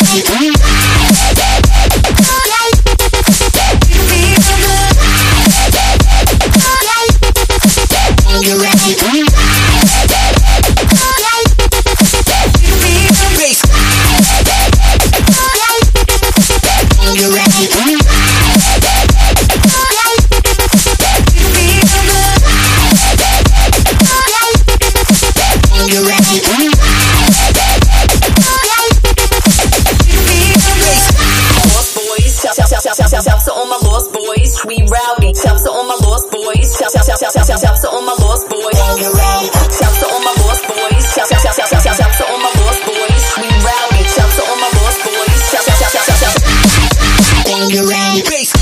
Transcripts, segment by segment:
Shouts to all my lost boys, we rowdy. Shouts to all my lost boys. Shouts to all my lost boys. Shouts to all my lost boys. Shouts to all my lost boys, we rowdy. Shouts to all my lost boys. Shouts. Bass.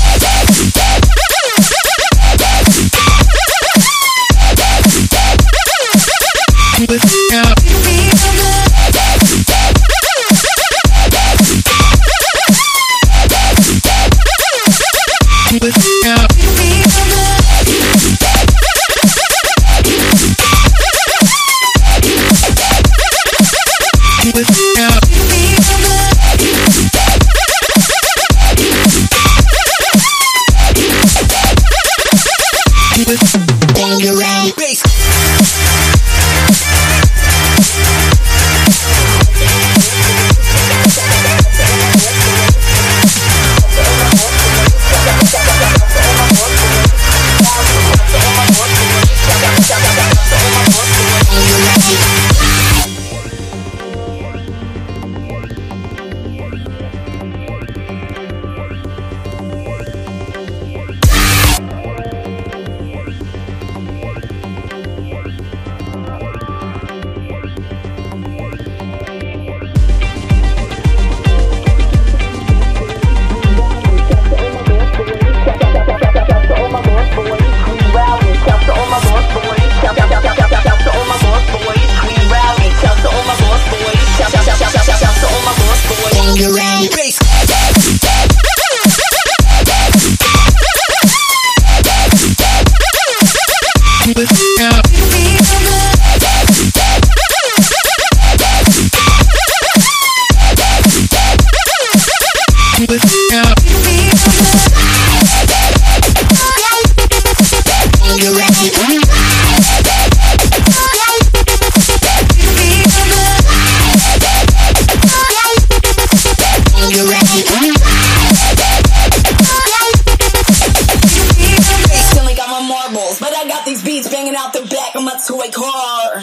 Toy car.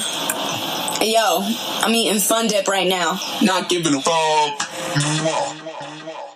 Hey yo, I'm eating Fun Dip right now. Not giving a fuck.